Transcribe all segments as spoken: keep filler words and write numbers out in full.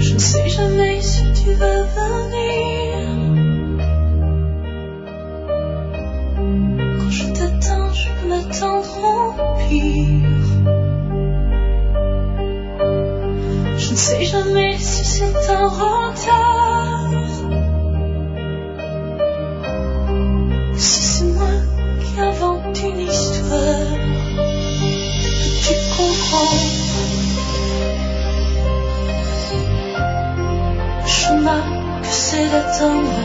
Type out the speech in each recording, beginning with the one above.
Je ne sais jamais si tu vas venir. Quand je t'attends, je peux m'attendre au pire. Je ne sais jamais si c'est un retard, si c'est moi qui invente une histoire. Peux-tu comprendre le chemin que c'est d'attendre?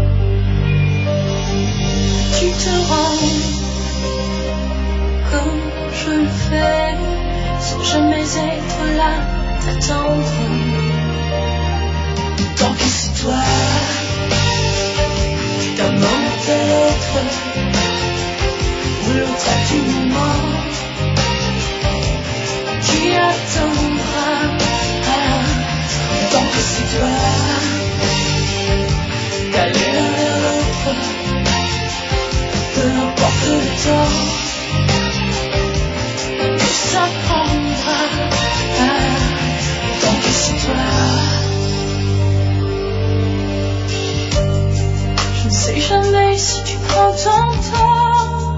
Tu te rends comme je le fais, sans jamais être là, t'attendre. Tant que c'est toi, d'un moment à l'autre, ou l'autre à du moment, qui attendra? Ah, tant que c'est toi, d'aller l'un vers l'autre, peu importe le temps que ça prendra. Ah, tant que c'est toi. Je ne sais jamais si tu prends ton temps,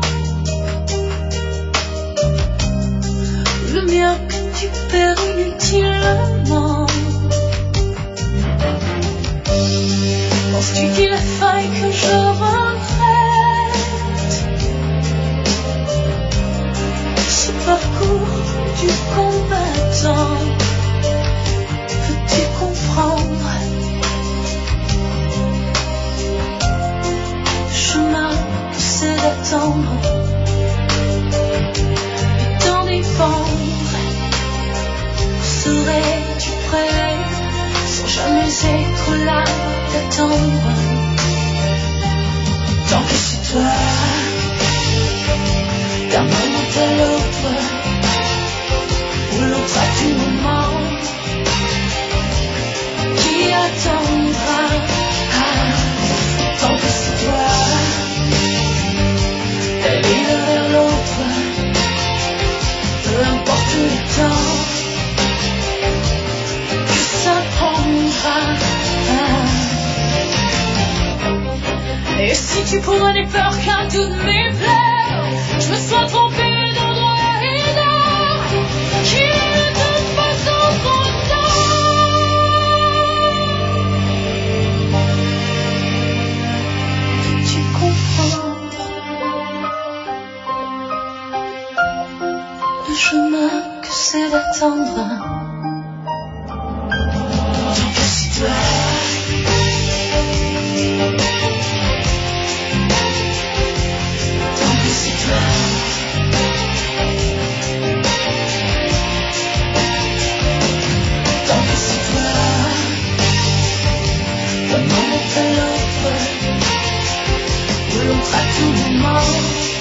le mien que tu perds inutilement. Penses-tu qu'il faille que je regrette ce parcours du combattant? Peux-tu comprendre le chemin que c'est d'attendre et t'en défendre? Serais-tu prêt sans jamais être là, t'attendre? Tant que c'est toi, d'un moment à l'autre, ou l'autre à tout moment, qui attendra? Ah, tant que c'est toi, d'aller l'un vers l'autre, peu importe le temps que ça prendra. Ah. Et si tu prenais peur qu'un doute m'éclaire, je me sois trompée d'endroit et d'heure, qu'il ne donne pas tant trop tard. Tu comprends le chemin que c'est d'attendre? Tant que c'est toi, tant que c'est toi, tant que c'est toi, d'un moment à l'autre, ou l'autre à tout moment.